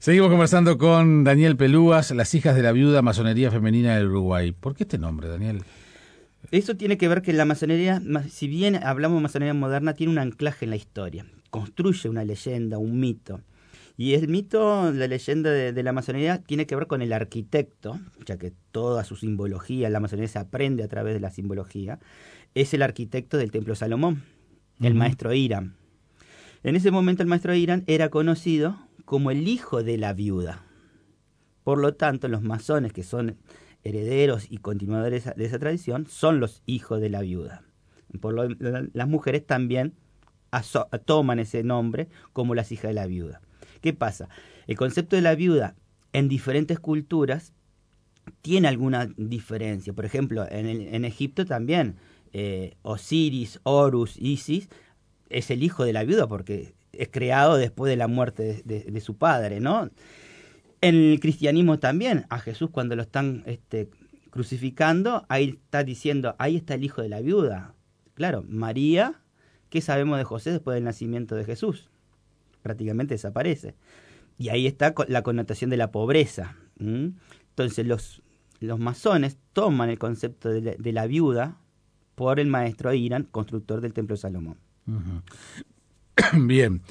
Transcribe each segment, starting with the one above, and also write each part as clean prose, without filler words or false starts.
Seguimos conversando con Daniel Pelúas, Las hijas de la viuda, masonería femenina del Uruguay. ¿Por qué este nombre, Daniel? Eso tiene que ver que la masonería, si bien hablamos de masonería moderna, tiene un anclaje en la historia. Construye una leyenda, un mito. Y el mito, la leyenda de la masonería tiene que ver con el arquitecto, ya que toda su simbología, la masonería se aprende a través de la simbología, es el arquitecto del Templo Salomón, el maestro Hiram. En ese momento el maestro Hiram era conocido como el hijo de la viuda. Por lo tanto, los masones, que son herederos y continuadores de esa tradición, son los hijos de la viuda. Las mujeres también toman ese nombre como las hijas de la viuda. ¿Qué pasa? El concepto de la viuda en diferentes culturas tiene alguna diferencia. Por ejemplo, en Egipto también Osiris, Horus, Isis es el hijo de la viuda porque es creado después de la muerte de su padre, ¿no? En el cristianismo también, a Jesús cuando lo están crucificando, ahí está diciendo, ahí está el hijo de la viuda. Claro, María, ¿qué sabemos de José después del nacimiento de Jesús? Prácticamente desaparece. Y ahí está la connotación de la pobreza. Entonces los masones toman el concepto de la viuda por el maestro Hiram, constructor del Templo de Salomón. Uh-huh. Bien,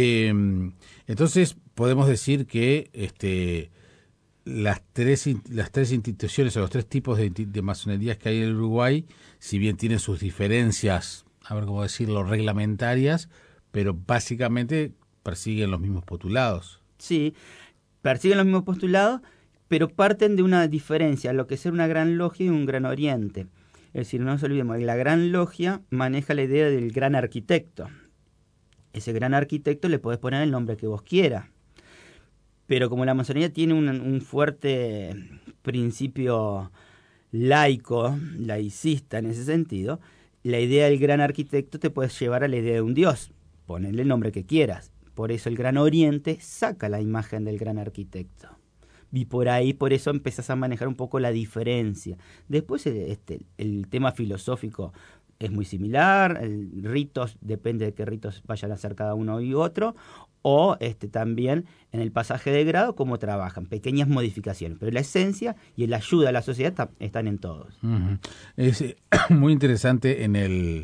entonces podemos decir que las tres instituciones o los tres tipos de masonerías que hay en el Uruguay, si bien tienen sus diferencias, a ver cómo decirlo, reglamentarias, pero básicamente persiguen los mismos postulados. Sí, persiguen los mismos postulados, pero parten de una diferencia, lo que es una gran logia y un gran oriente. Es decir, no nos olvidemos, la gran logia maneja la idea del gran arquitecto. Ese gran arquitecto le podés poner el nombre que vos quieras. Pero como la masonería tiene un fuerte principio laico, laicista en ese sentido, la idea del gran arquitecto te puede llevar a la idea de un dios. Ponle el nombre que quieras. Por eso el Gran Oriente saca la imagen del gran arquitecto. Y por eso empezás a manejar un poco la diferencia. Después el tema filosófico es muy similar, ritos, depende de qué ritos vayan a hacer cada uno y otro, o también en el pasaje de grado cómo trabajan, pequeñas modificaciones, pero la esencia y la ayuda a la sociedad están en todos. Uh-huh. Es muy interesante en el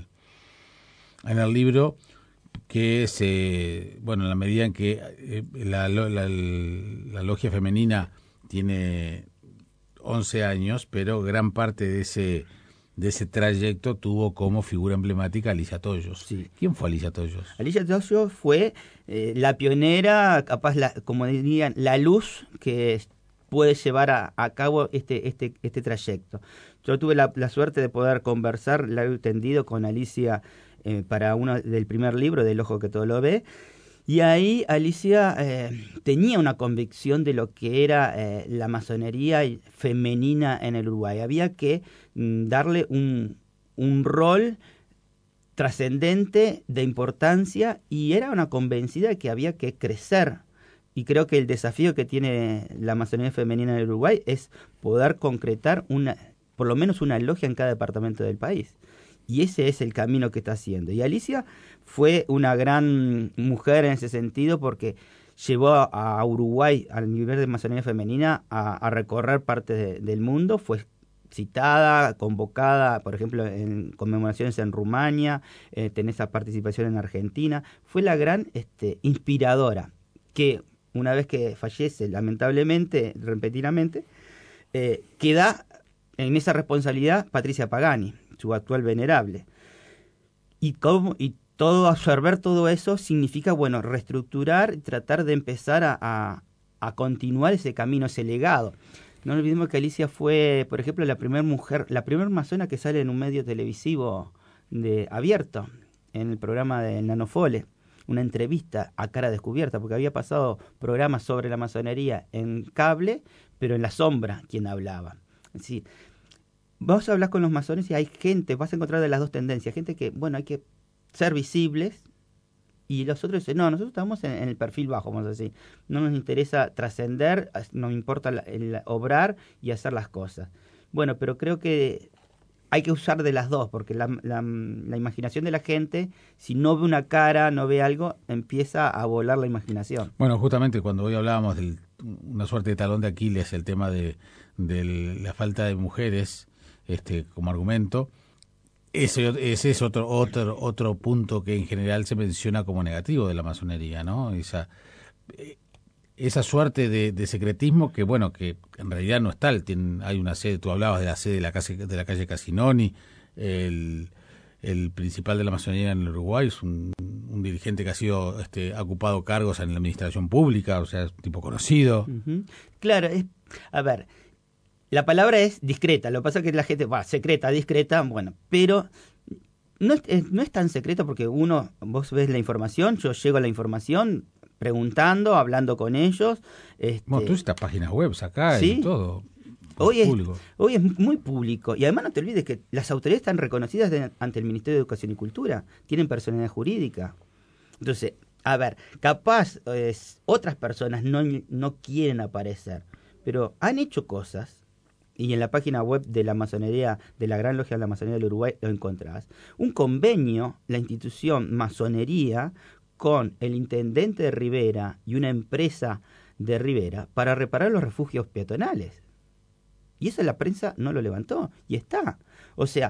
libro que en la medida en que la logia femenina tiene 11 años, pero gran parte de ese trayecto tuvo como figura emblemática a Alicia Toyos. Sí. ¿Quién fue Alicia Toyos? Alicia Toyos fue la pionera, capaz, como dirían, la luz que puede llevar a cabo este trayecto. Yo tuve la suerte de poder conversar largo y tendido con Alicia para uno del primer libro, del Ojo que todo lo ve, y ahí Alicia tenía una convicción de lo que era la masonería femenina en el Uruguay. Había que darle un rol trascendente, de importancia, y era una convencida de que había que crecer. Y creo que el desafío que tiene la masonería femenina en el Uruguay es poder concretar por lo menos una logia en cada departamento del país. Y ese es el camino que está haciendo. Y Alicia fue una gran mujer en ese sentido porque llevó a Uruguay, al nivel de masonería femenina, a recorrer parte del mundo. Fue citada, convocada, por ejemplo, en conmemoraciones en Rumania, tenés esa participación en Argentina. Fue la gran inspiradora que, una vez que fallece, lamentablemente, repentinamente, queda en esa responsabilidad Patricia Pagani, su actual venerable. Y todo absorber todo eso significa, reestructurar y tratar de empezar a continuar ese camino, ese legado. No olvidemos que Alicia fue, por ejemplo, la primera mujer, la primera masona que sale en un medio televisivo abierto, en el programa de Nanofole, una entrevista a cara descubierta, porque había pasado programas sobre la masonería en cable, pero en la sombra quien hablaba. Es decir, vos hablas con los masones y hay gente, vas a encontrar de las dos tendencias, gente que, hay que ser visibles, y los otros dicen, no, nosotros estamos en el perfil bajo, vamos a decir, no nos interesa trascender, nos importa el obrar y hacer las cosas. Bueno, pero creo que hay que usar de las dos, porque la imaginación de la gente, si no ve una cara, no ve algo, empieza a volar la imaginación. Bueno, justamente cuando hoy hablábamos de una suerte de talón de Aquiles, el tema de la falta de mujeres como argumento, ese es otro punto que en general se menciona como negativo de la masonería, ¿no? Esa suerte de secretismo que, bueno, que en realidad no es tal. Hay una sede, tú hablabas de la sede de la calle Casinoni, el principal de la masonería en el Uruguay es un dirigente que ha sido ha ocupado cargos en la administración pública, o sea, es un tipo conocido. Uh-huh. Claro, a ver, la palabra es discreta, lo que pasa es que la gente, secreta, discreta, bueno, pero no es tan secreto porque vos ves la información, yo llego a la información preguntando, hablando con ellos. Bueno, tú estas páginas web acá ¿sí? Y todo. Hoy es muy público. Y además no te olvides que las autoridades están reconocidas ante el Ministerio de Educación y Cultura. Tienen personalidad jurídica. Entonces, a ver, capaz otras personas no quieren aparecer, pero han hecho cosas, y en la página web de la masonería, de la Gran Logia de la Masonería del Uruguay, lo encontrás. Un convenio, la institución Masonería, con el intendente de Rivera y una empresa de Rivera para reparar los refugios peatonales. Y eso la prensa no lo levantó, y está. O sea,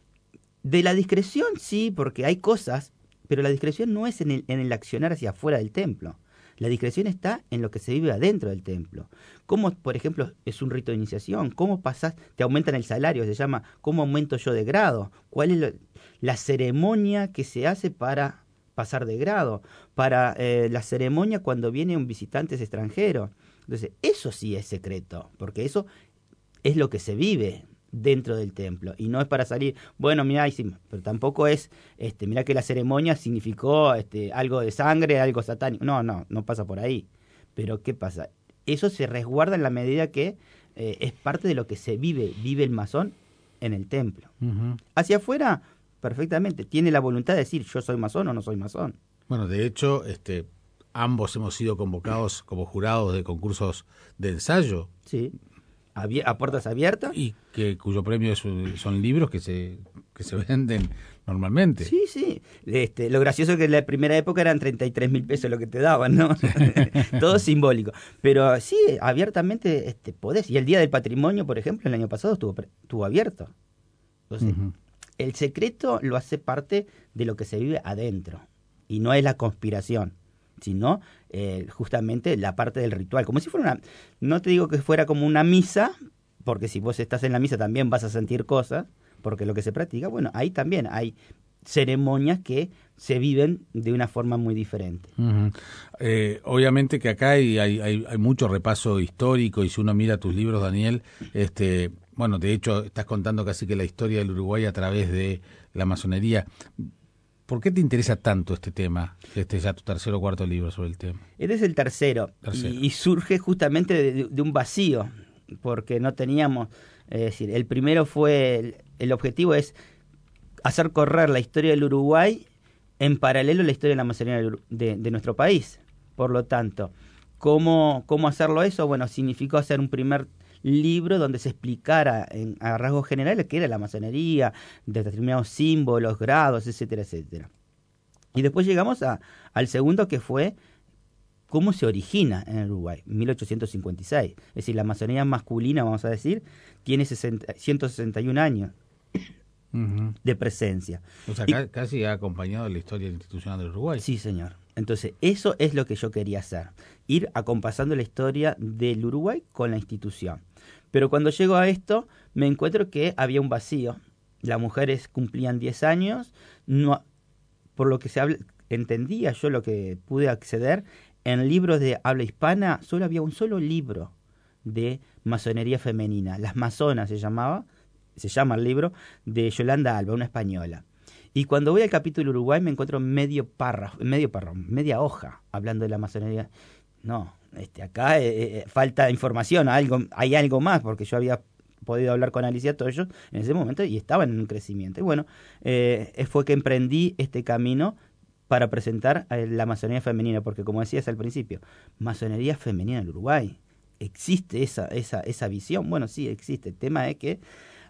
de la discreción sí, porque hay cosas, pero la discreción no es en el accionar hacia afuera del templo. La discreción está en lo que se vive adentro del templo. Cómo, por ejemplo, es un rito de iniciación, cómo pasás, te aumentan el salario, se llama cómo aumento yo de grado, cuál es la ceremonia que se hace para pasar de grado, para la ceremonia cuando viene un visitante extranjero. Entonces, eso sí es secreto, porque eso es lo que se vive dentro del templo, y no es para salir, bueno, mirá, pero tampoco es, mirá que la ceremonia significó algo de sangre, algo satánico, no pasa por ahí. Pero ¿qué pasa? Eso se resguarda en la medida que es parte de lo que se vive el masón en el templo. Uh-huh. Hacia afuera, perfectamente, tiene la voluntad de decir yo soy masón o no soy masón. Bueno, de hecho, ambos hemos sido convocados como jurados de concursos de ensayo. Sí. A puertas abiertas. Y cuyo premio son libros que se venden normalmente. Sí, sí. Lo gracioso es que en la primera época eran 33.000 pesos lo que te daban, ¿no? Todo simbólico. Pero sí, abiertamente podés. Y el Día del Patrimonio, por ejemplo, el año pasado estuvo abierto. Entonces, uh-huh. El secreto lo hace parte de lo que se vive adentro. Y no es la conspiración, sino justamente la parte del ritual, como si fuera no te digo que fuera como una misa, porque si vos estás en la misa también vas a sentir cosas, porque lo que se practica, bueno, ahí también hay ceremonias que se viven de una forma muy diferente. Uh-huh. Obviamente que acá hay mucho repaso histórico, y si uno mira tus libros, Daniel, bueno, de hecho estás contando casi que la historia del Uruguay a través de la masonería. ¿Por qué te interesa tanto este tema? Ya tu tercer o cuarto libro sobre el tema. Este es el tercero. Y surge justamente de un vacío, porque no teníamos, es decir, el primero fue, el objetivo es hacer correr la historia del Uruguay en paralelo a la historia de la masonería de nuestro país. Por lo tanto, ¿cómo hacerlo eso? Bueno, significó hacer un primer libro donde se explicara a rasgos generales qué era la masonería, de determinados símbolos, grados, etcétera, etcétera. Y después llegamos al segundo, que fue cómo se origina en el Uruguay, 1856. Es decir, la masonería masculina, vamos a decir, tiene 161 años uh-huh. de presencia. O sea, casi ha acompañado la historia institucional del Uruguay. Sí, señor. Entonces, eso es lo que yo quería hacer, ir acompasando la historia del Uruguay con la institución. Pero cuando llego a esto, me encuentro que había un vacío. Las mujeres cumplían 10 años, no, por lo que entendía yo, lo que pude acceder, en libros de habla hispana solo había un solo libro de masonería femenina. Las Masonas se llama el libro, de Yolanda Alba, una española. Y cuando voy al capítulo Uruguay me encuentro media hoja hablando de la masonería. No, acá falta información, hay algo más, porque yo había podido hablar con Alicia Toyo en ese momento y estaban en un crecimiento. Y bueno, fue que emprendí este camino para presentar la masonería femenina, porque como decías al principio, masonería femenina en el Uruguay. ¿Existe esa visión? Bueno, sí, existe. El tema es que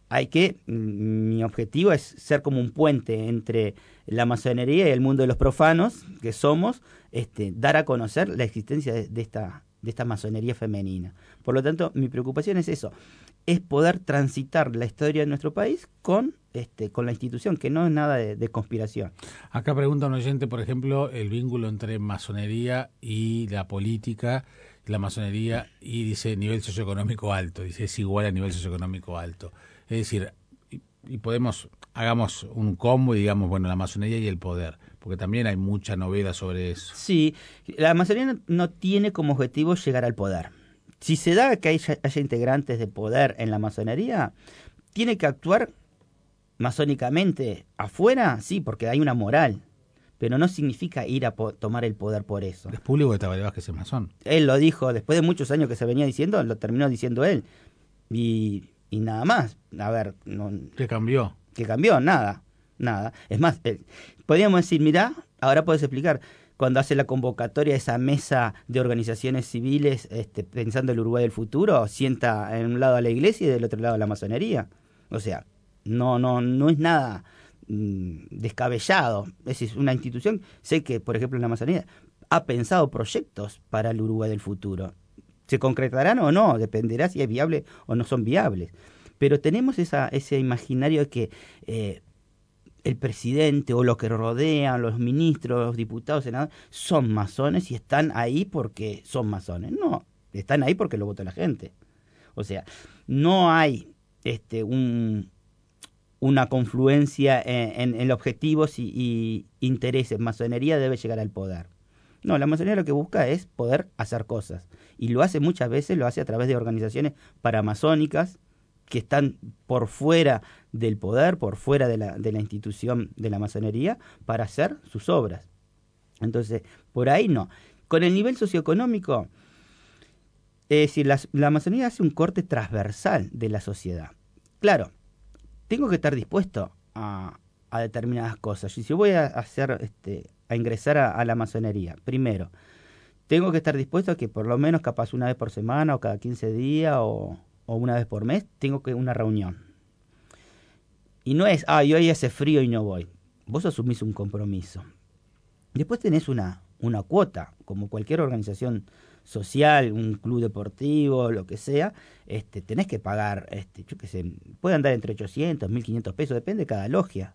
mi objetivo es ser como un puente entre la masonería y el mundo de los profanos, que somos, dar a conocer la existencia de esta masonería femenina. Por lo tanto, mi preocupación es eso, es poder transitar la historia de nuestro país con la institución, que no es nada de conspiración. Acá pregunta un oyente, por ejemplo, el vínculo entre masonería y la política, la masonería, y dice nivel socioeconómico alto, dice es igual a nivel socioeconómico alto. Es decir, y hagamos un combo y digamos, bueno, la masonería y el poder, porque también hay mucha novela sobre eso. Sí, la masonería no tiene como objetivo llegar al poder. Si se da que haya integrantes de poder en la masonería, tiene que actuar masónicamente afuera, sí, porque hay una moral, pero no significa ir a tomar el poder por eso. Es público que Tabaré Vázquez es masón. Él lo dijo, después de muchos años que se venía diciendo, lo terminó diciendo él. Y nada más. A ver, no, ¿Qué cambió? ¿qué cambió? Nada. Es más, podríamos decir, mirá, ahora puedes explicar, cuando hace la convocatoria a esa mesa de organizaciones civiles, pensando el Uruguay del futuro, sienta en un lado a la iglesia y del otro lado a la masonería. O sea, no es nada descabellado. Es decir, una institución, sé que, por ejemplo, en la masonería ha pensado proyectos para el Uruguay del futuro. ¿Se concretarán o no? Dependerá si es viable o no son viables. Pero tenemos ese imaginario de que el presidente o los que rodean, los ministros, los diputados, senadores, son masones y están ahí porque son masones. No, están ahí porque lo vota la gente. O sea, no hay una confluencia en objetivos y intereses. Masonería debe llegar al poder. No, la masonería lo que busca es poder hacer cosas. Y lo hace muchas veces, lo hace a través de organizaciones paramasónicas que están por fuera del poder, por fuera de la institución de la masonería, para hacer sus obras. Entonces, por ahí no. Con el nivel socioeconómico, es decir, la masonería hace un corte transversal de la sociedad. Claro, tengo que estar dispuesto a determinadas cosas. Y si voy a ingresar a la masonería, primero, tengo que estar dispuesto a que por lo menos capaz una vez por semana o cada 15 días o una vez por mes, tengo que una reunión. Y no es, y hoy hace frío y no voy. Vos asumís un compromiso. Después tenés una cuota, como cualquier organización social, un club deportivo, lo que sea, tenés que pagar, yo qué sé, puede andar entre 800, 1.500 pesos, depende de cada logia.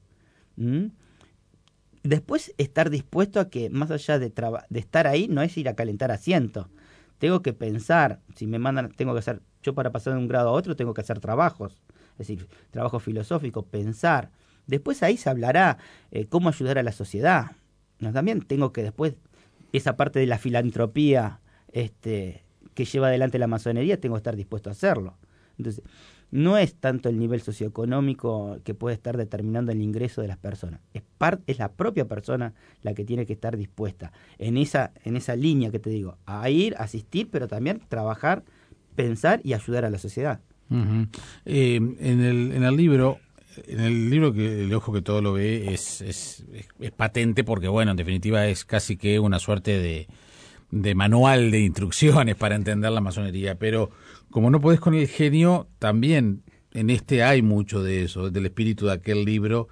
Después estar dispuesto a que, más allá de estar ahí, no es ir a calentar asientos. Tengo que pensar, si me mandan, tengo que hacer, yo para pasar de un grado a otro tengo que hacer trabajos, es decir, trabajo filosófico, pensar. Después ahí se hablará cómo ayudar a la sociedad. También tengo que después, esa parte de la filantropía que lleva adelante la masonería, tengo que estar dispuesto a hacerlo. Entonces, no es tanto el nivel socioeconómico que puede estar determinando el ingreso de las personas. Es la propia persona la que tiene que estar dispuesta en esa línea que te digo, a ir, asistir, pero también trabajar, pensar y ayudar a la sociedad. Uh-huh. En el libro que el ojo que todo lo ve es patente porque, bueno, en definitiva es casi que una suerte de manual de instrucciones para entender la masonería, pero como no podés con el genio, también en hay mucho de eso, del espíritu de aquel libro,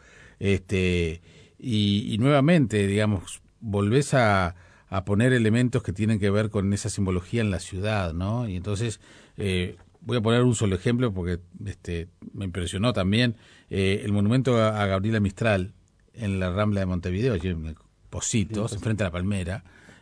y nuevamente, digamos, volvés a poner elementos que tienen que ver con esa simbología en la ciudad, ¿no? Y entonces, voy a poner un solo ejemplo porque me impresionó también, el monumento a Gabriela Mistral en la Rambla de Montevideo, allí en Pocitos, enfrente a la Palmera,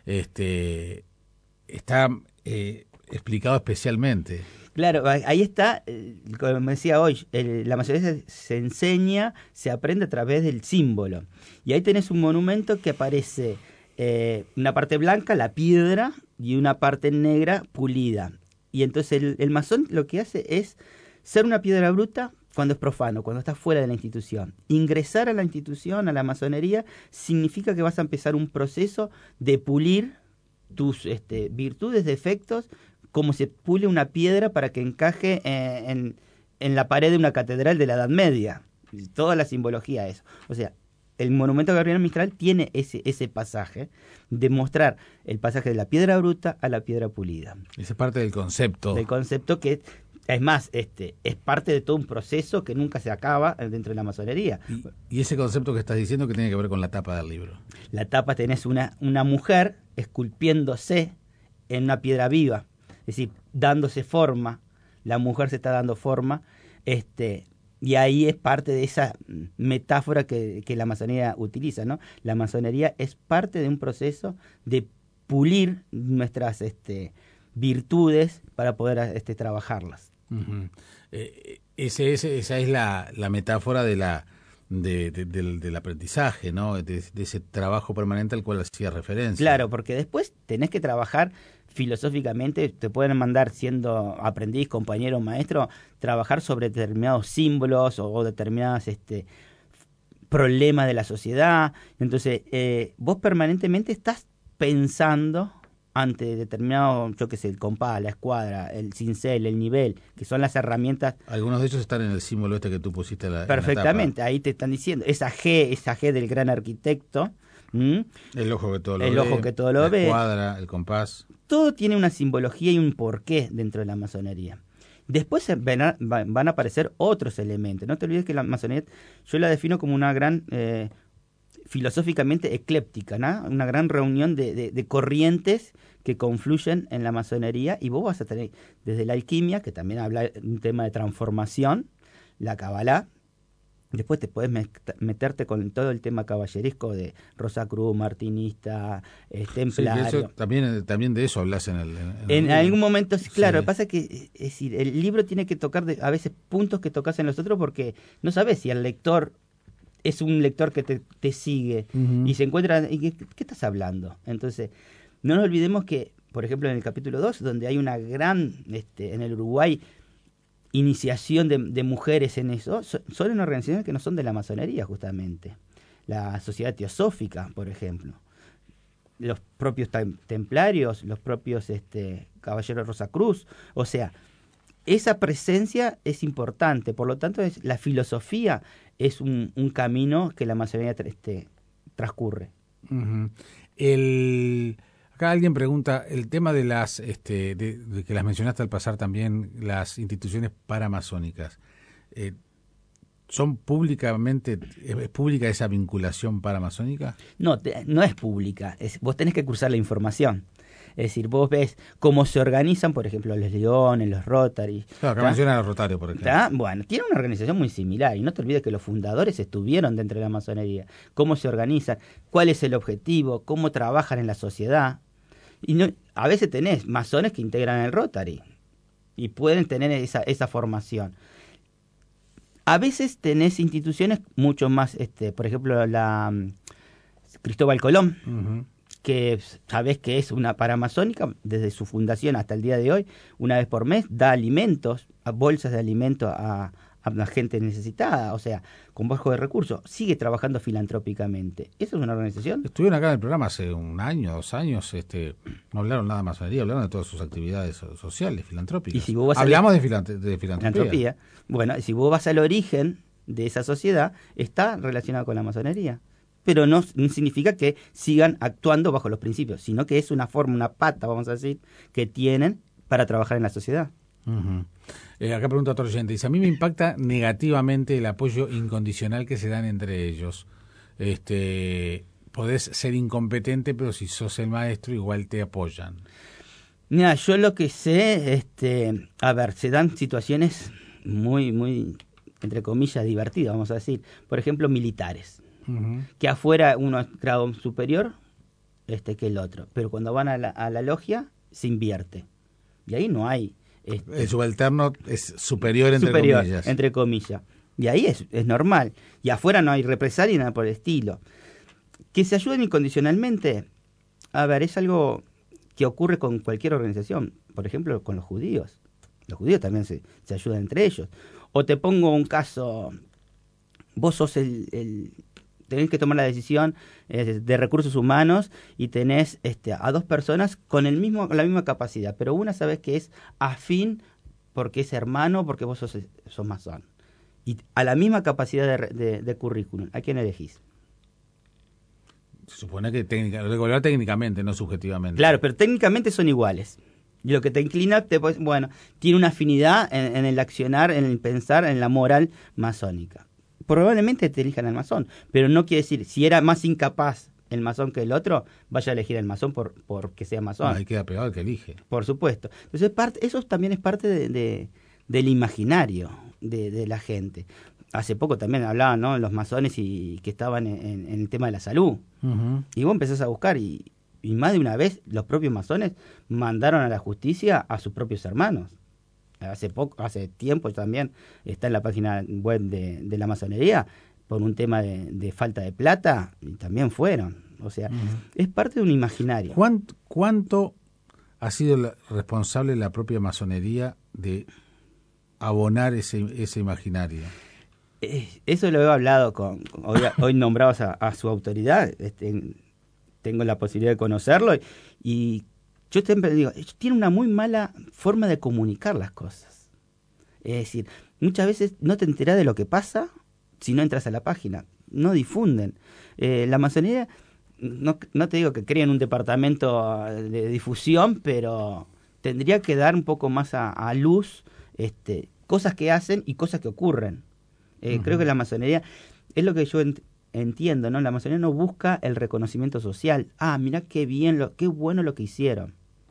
está explicado especialmente. Claro, ahí está, como decía hoy, la masonería se enseña, se aprende a través del símbolo. Y ahí tenés un monumento que aparece una parte blanca, la piedra, y una parte negra pulida. Y entonces el masón lo que hace es ser una piedra bruta cuando es profano, cuando está fuera de la institución. Ingresar a la institución, a la masonería, significa que vas a empezar un proceso de pulir tus virtudes, defectos, como se pule una piedra para que encaje en la pared de una catedral de la Edad Media. Toda la simbología es. O sea, el monumento a Gabriela Mistral tiene ese pasaje de mostrar el pasaje de la piedra bruta a la piedra pulida. Esa es parte del concepto. Del concepto que Es más, es parte de todo un proceso que nunca se acaba dentro de la masonería. Y ese concepto que estás diciendo que tiene que ver con la tapa del libro. La tapa tenés una mujer esculpiéndose en una piedra viva, es decir, dándose forma, la mujer se está dando forma, y ahí es parte de esa metáfora que la masonería utiliza, ¿no? La masonería es parte de un proceso de pulir nuestras virtudes para poder trabajarlas. Uh-huh. Esa es la metáfora del aprendizaje, ¿no? De ese trabajo permanente al cual hacía referencia. Claro, porque después tenés que trabajar filosóficamente, te pueden mandar siendo aprendiz, compañero, maestro, trabajar sobre determinados símbolos o determinados problemas de la sociedad. Entonces, vos permanentemente estás pensando ante determinado, yo qué sé, el compás, la escuadra, el cincel, el nivel, que son las herramientas. Algunos de ellos están en el símbolo que tú pusiste perfectamente, en la tapa. Ahí te están diciendo, esa G del gran arquitecto. El ojo que todo lo ve. El ojo que todo lo ve. La escuadra, el compás. Todo tiene una simbología y un porqué dentro de la masonería. Después van a aparecer otros elementos. No te olvides que la masonería, yo la defino como una gran, filosóficamente ecléptica, ¿no? Una gran reunión de corrientes que confluyen en la masonería, y vos vas a tener desde la alquimia, que también habla de un tema de transformación, la cabalá. Después te podés meterte con todo el tema caballeresco de Rosacruz, martinista, templario. Sí, también de eso hablas en algún momento, claro, sí. Lo que pasa es que es decir, el libro tiene que tocar a veces puntos que tocas en los otros, porque no sabes si el lector es un lector que te sigue y se encuentra, ¿qué estás hablando? Entonces, no nos olvidemos que, por ejemplo, en el capítulo 2, donde hay una gran, en el Uruguay, iniciación de mujeres en eso, son unas organizaciones que no son de la masonería, justamente. La Sociedad Teosófica, por ejemplo. Los propios templarios, los propios caballeros Rosacruz. O sea, esa presencia es importante. Por lo tanto, la filosofía es un camino que la masonería transcurre. Uh-huh. Acá alguien pregunta, el tema de las de que las mencionaste al pasar también, las instituciones paramasónicas, ¿son públicamente, es pública esa vinculación paramasónica? No, no es pública, vos tenés que cruzar la información. Es decir, vos ves cómo se organizan, por ejemplo, los Leones, los Rotary. Claro, que mencionan a los Rotarios, por ejemplo. Bueno, tiene una organización muy similar, y no te olvides que los fundadores estuvieron dentro de la masonería. Cómo se organizan, cuál es el objetivo, cómo trabajan en la sociedad. Y no, a veces tenés masones que integran el Rotary y pueden tener esa formación. A veces tenés instituciones mucho más, por ejemplo, la Cristóbal Colón, uh-huh, que sabés que es una paramasónica desde su fundación hasta el día de hoy, una vez por mes da alimentos, bolsas de alimentos a la gente necesitada, o sea, con bajos de recursos, sigue trabajando filantrópicamente. ¿Eso es una organización? Estuvieron acá en el programa hace un año, 2 años, no hablaron nada de masonería, hablaron de todas sus actividades sociales, filantrópicas. ¿Y si vos hablamos de filantropía. Bueno, si vos vas al origen de esa sociedad, está relacionado con la masonería. Pero no significa que sigan actuando bajo los principios, sino que es una forma, una pata, vamos a decir, que tienen para trabajar en la sociedad. Uh-huh. Acá pregunta otro oyente, dice, a mí me impacta negativamente el apoyo incondicional que se dan entre ellos. Podés ser incompetente, pero si sos el maestro igual te apoyan. Mira, yo lo que sé, a ver, se dan situaciones muy, muy, entre comillas, divertidas, vamos a decir. Por ejemplo, militares. Uh-huh. Que afuera uno es grado superior que el otro, pero cuando van a la logia se invierte y ahí no hay el subalterno es superior comillas. Entre comillas, y ahí es normal, y afuera no hay represalia ni nada por el estilo. Que se ayuden incondicionalmente, a ver, es algo que ocurre con cualquier organización. Por ejemplo, con los judíos también se ayudan entre ellos. O te pongo un caso, vos sos tenés que tomar la decisión de recursos humanos y tenés a 2 personas con la misma capacidad, pero una sabes que es afín porque es hermano, porque vos sos masón. Y a la misma capacidad de currículum, ¿a quién elegís? Se supone que regular técnicamente, no subjetivamente. Claro, pero técnicamente son iguales. Y lo que te inclina, bueno, tiene una afinidad en el accionar, en el pensar, en la moral masónica. Probablemente te elijan al masón, pero no quiere decir, si era más incapaz el masón que el otro, vaya a elegir al masón por que sea masón. Ahí queda pegado el que elige. Por supuesto. Entonces, eso también es parte del imaginario de la gente. Hace poco también hablaban, ¿no?, los masones y que estaban en el tema de la salud. Uh-huh. Y vos empezás a buscar y más de una vez los propios masones mandaron a la justicia a sus propios hermanos. Hace tiempo también está en la página web de la masonería por un tema de falta de plata, y también fueron. O sea, es parte de un imaginario. ¿Cuánto ha sido responsable la propia masonería de abonar ese imaginario? Eso lo he hablado hoy nombrados a su autoridad. Tengo la posibilidad de conocerlo y yo siempre digo, tiene una muy mala forma de comunicar las cosas. Es decir, muchas veces no te enterás de lo que pasa si no entras a la página. No difunden. La masonería, no te digo que creen un departamento de difusión, pero tendría que dar un poco más a luz cosas que hacen y cosas que ocurren. Creo que la masonería, es lo que yo entiendo, ¿no? La masonería no busca el reconocimiento social. Mirá qué bien, qué bueno lo que hicieron.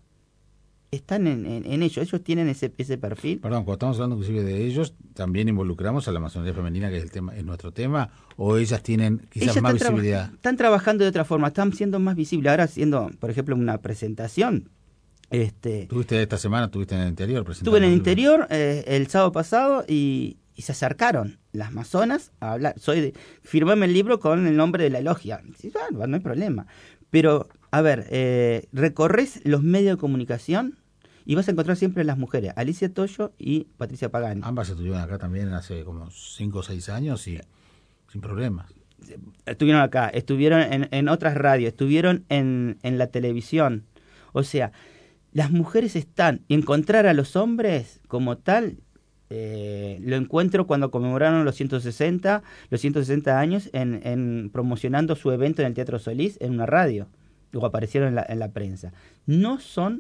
Están en ellos tienen ese perfil. Perdón, cuando estamos hablando inclusive de ellos, ¿también involucramos a la masonería femenina, que es nuestro tema, o ellas tienen quizás más visibilidad? Están trabajando de otra forma, están siendo más visibles. Ahora haciendo, por ejemplo, una presentación. ¿Tuviste esta semana, tuviste en el interior? Estuve en el interior el sábado pasado y se acercaron las masonas a hablar. Firmame el libro con el nombre de la logia. No hay problema. Pero, a ver, recorres los medios de comunicación y vas a encontrar siempre las mujeres, Alicia Toyo y Patricia Pagani. Ambas estuvieron acá también hace como 5 o 6 años y sin problemas. Estuvieron acá, estuvieron en otras radios, estuvieron en la televisión. O sea, las mujeres están, encontrar a los hombres como tal, lo encuentro cuando conmemoraron los 160 años en promocionando su evento en el Teatro Solís en una radio, o aparecieron en la prensa. No son,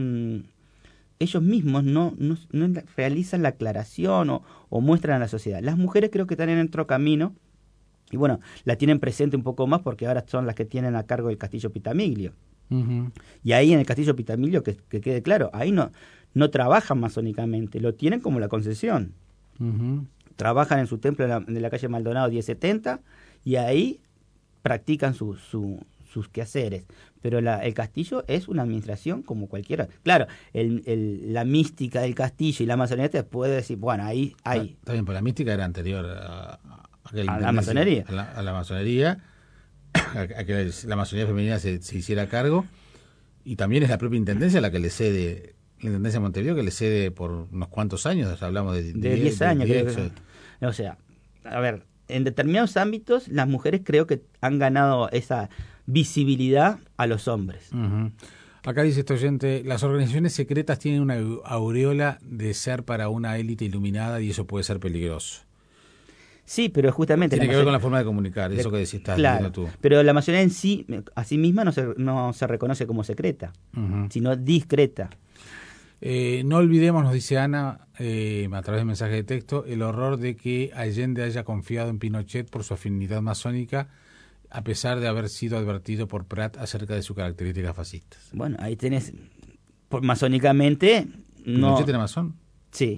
ellos mismos no realizan la aclaración o muestran a la sociedad. Las mujeres creo que están en otro camino, y bueno, la tienen presente un poco más porque ahora son las que tienen a cargo el Castillo Pitamiglio. Uh-huh. Y ahí en el Castillo Pitamiglio, que quede claro, ahí no trabajan masónicamente, lo tienen como la concesión. Uh-huh. Trabajan en su templo de la calle Maldonado 1070 y ahí practican sus quehaceres. Pero el castillo es una administración como cualquiera. Claro, la mística del castillo y la masonería te puede decir, bueno, ahí... Está bien, pero la mística era anterior a la masonería. A la masonería, a que la masonería femenina se hiciera cargo, y también es la propia intendencia la que le cede, la intendencia de Montevideo, que le cede por unos cuantos años, hablamos de 10 años. O sea, a ver, en determinados ámbitos las mujeres creo que han ganado esa visibilidad a los hombres. Uh-huh. Acá dice este oyente, las organizaciones secretas tienen una aureola de ser para una élite iluminada y eso puede ser peligroso. Sí, pero justamente... Tiene que ver con la forma de comunicar, eso que decís, estás claro, diciendo tú. Pero la mayoría en sí, a sí misma no se reconoce como secreta, uh-huh, sino discreta. No olvidemos, nos dice Ana, a través de mensaje de texto, el horror de que Allende haya confiado en Pinochet por su afinidad masónica, a pesar de haber sido advertido por Prat acerca de sus características fascistas. Bueno, ahí tenés, masónicamente... ¿Pinochet era masón? Sí.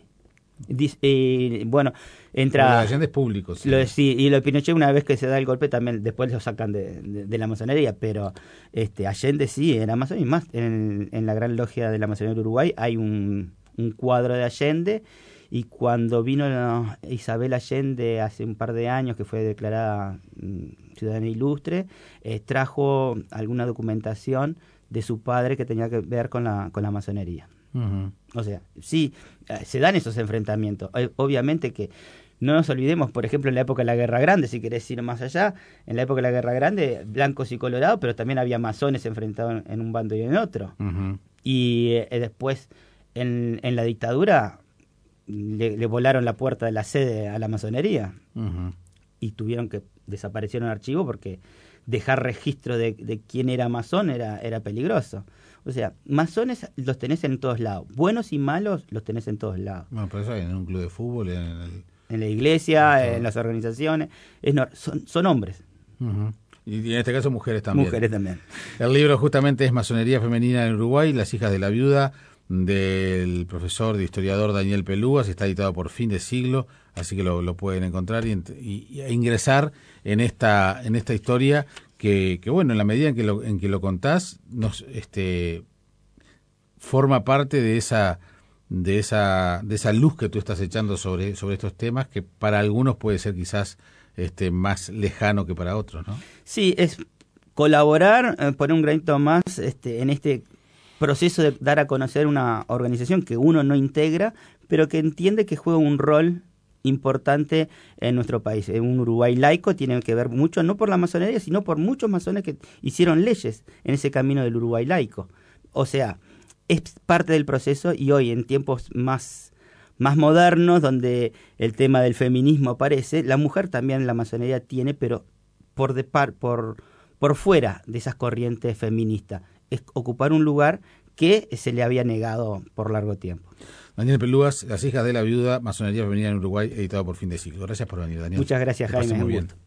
Bueno, entra... Allende es público. Sí. Y lo de Pinochet, una vez que se da el golpe, también después lo sacan de la masonería, pero Allende sí era masón, y más en la Gran Logia de la Masonería de Uruguay hay un cuadro de Allende, y cuando vino Isabel Allende hace un par de años, que fue declarada ciudadana ilustre, trajo alguna documentación de su padre que tenía que ver con la masonería. Uh-huh. O sea, sí, se dan esos enfrentamientos. Obviamente que no nos olvidemos, por ejemplo, en la época de la Guerra Grande, si querés ir más allá, en la época de la Guerra Grande, blancos y colorados, pero también había masones enfrentados en un bando y en otro. Uh-huh. Y después, en la dictadura, le volaron la puerta de la sede a la masonería. Uh-huh. Y desaparecieron archivos porque dejar registro de quién era masón era peligroso. O sea, masones los tenés en todos lados. Buenos y malos los tenés en todos lados. Bueno, por eso hay en un club de fútbol, en la iglesia, en las organizaciones. Son hombres. Uh-huh. Y en este caso mujeres también. Mujeres también. El libro justamente es Masonería Femenina en Uruguay, Las hijas de la viuda, del profesor de historiador Daniel Pelúas. Está editado por Fin de Siglo, así que lo pueden encontrar y ingresar en esta historia que bueno, en la medida en que lo contás, forma parte de esa luz que tú estás echando sobre estos temas, que para algunos puede ser quizás más lejano que para otros, ¿no? Sí, es colaborar, poner un granito más en este proceso de dar a conocer una organización que uno no integra, pero que entiende que juega un rol importante en nuestro país. En un Uruguay laico tiene que ver mucho, no por la masonería, sino por muchos masones que hicieron leyes en ese camino del Uruguay laico. O sea, es parte del proceso, y hoy en tiempos más modernos, donde el tema del feminismo aparece, la mujer también en la masonería tiene, pero por fuera de esas corrientes feministas. Es ocupar un lugar que se le había negado por largo tiempo. Daniel Pelúas, Las hijas de la viuda, Masonería Femenina en Uruguay, editado por Fin de Siglo. Gracias por venir, Daniel. Muchas gracias, Jaime. Muy bien.